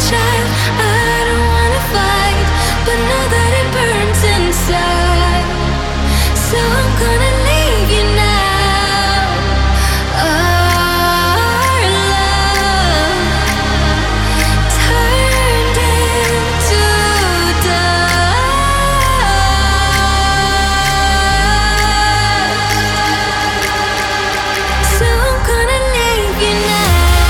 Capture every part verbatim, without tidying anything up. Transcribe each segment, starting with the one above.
child. I don't wanna fight, but know that it burns inside. So I'm gonna leave you now. Our love turned into dust. So I'm gonna leave you now.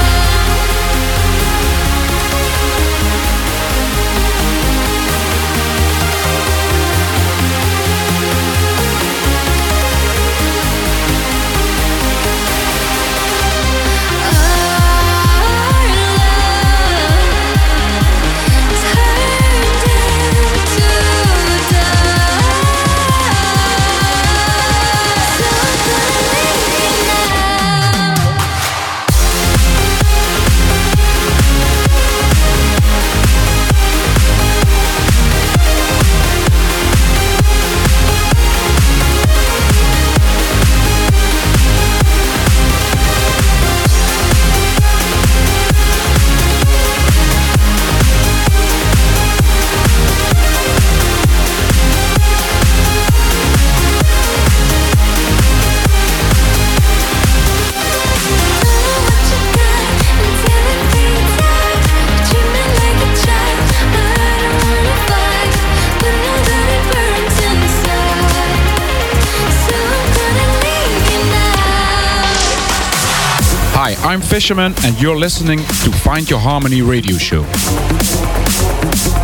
Hi, I'm Fisherman and you're listening to Find Your Harmony radio show.